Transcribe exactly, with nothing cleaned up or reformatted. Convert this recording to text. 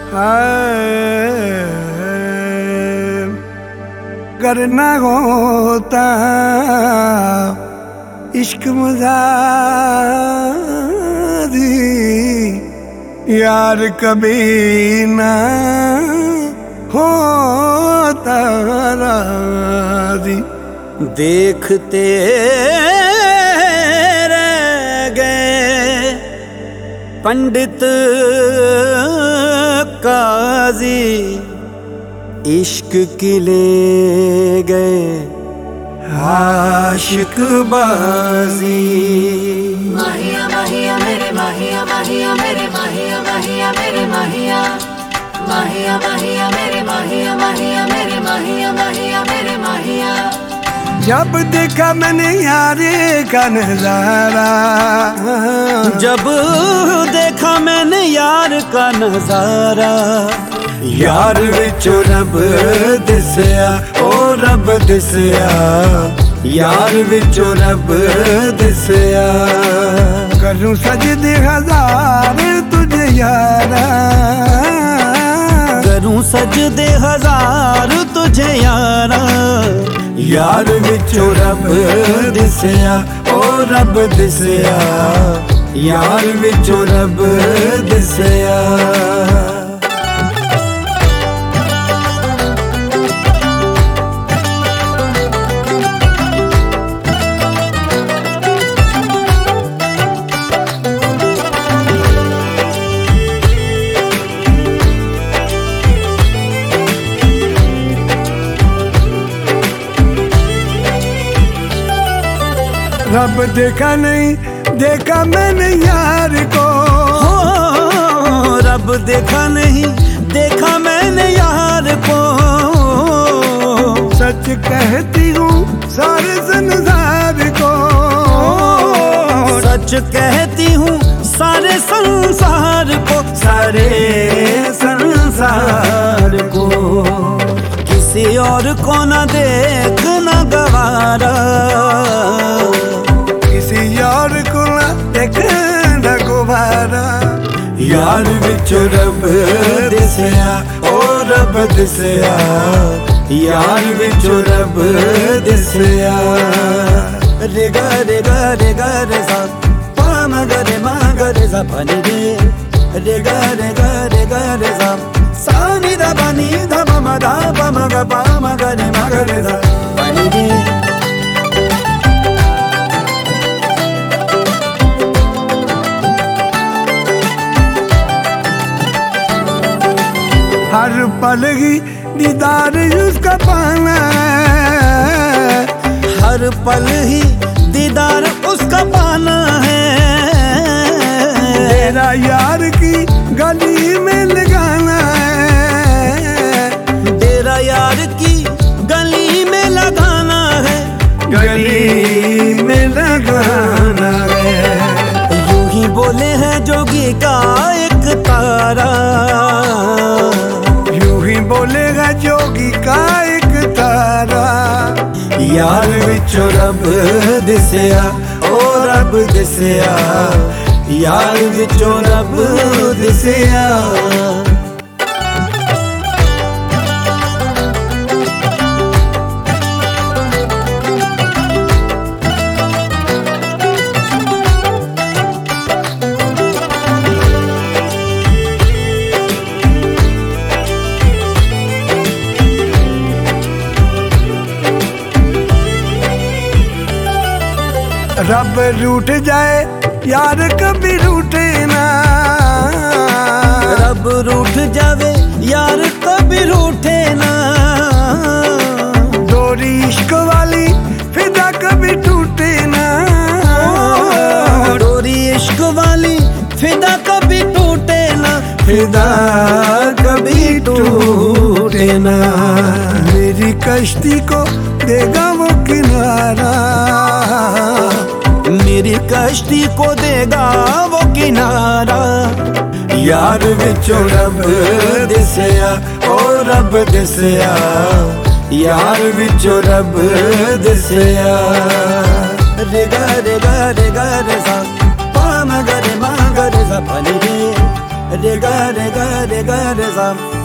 करना होता इश्क मुजादी यार कभी ना होता राजी। देखते रह गए पंडित काजी, इश्क की ले गए आशिक बाजी। माहिया माहिया मेरे माहिया माहिया मेरे माहिया माहिया मेरे माहिया माहिया माहिया मेरे माहिया माहिया मेरे माहिया माहिया मेरे माहिया। जब देखा मैंने यारे का नजारा, जब देखा मैंने यार का नजारा, यार विचो रब दिसया ओ रब दिसया, यार विचो रब दिसया। करूं सजदे हजार तुझे यारा, करूं सजदे हजार तुझे यारा, यार विचो रब दिसया ओ रब दिसया, यार विचो रब दिसया। रब देखा नहीं देखा मैंने यार को, हो रब देखा नहीं देखा मैंने यार को। सच कहती हूँ सारे संसार को, सच कहती हूँ सारे संसार को, सारे संसार को। किसी और को न देखना गवारा, किसी यार को ना देखना गुबारा। यार विचो रब दिसया ओ रब दिसया, यार विचो रब दिसया। रे गा रे गा रे गा रे सा पा म गा रे मा गा रे सा पा नि रे, रे गा रे गा रे गा रे सा सा नि दा पा नि धा प म धा प म गा पा म गा रे मा गा रे सा पा नि रे। हर पल ही दीदार उसका पाना है, हर पल ही दीदार उसका पाना है। तेरा यार की गली में लगाना है, तेरा यार की गली में लगाना है, गली में लगाना है। यूं ही बोले हैं जोगी का एक तारा, बोलेगा जोगी का एक तारा। यार विचो रब दिसया ओ रब दिसया, यार विचो रब दिसया। रब रूठ जाए यार कभी रूठे ना, रब रूठ जावे यार कभी रूठे ना। डोरी इश्क वाली फिदा कभी टूटे ना, डोरी इश्क वाली फिदा कभी टूटे ना, फिदा कभी टूटे ना। मेरी कश्ती को देगा वो किनारा, मेरी कश्ती को देगा वो किनारा। यार विचो रब दिसया ओ रब दिसया, यार विचो रब दिसया। रे गा रे गा रे गा रे सा पा म गा रे मा गा रे सा पा नि रे, रे गा रे गा रे गा रे सा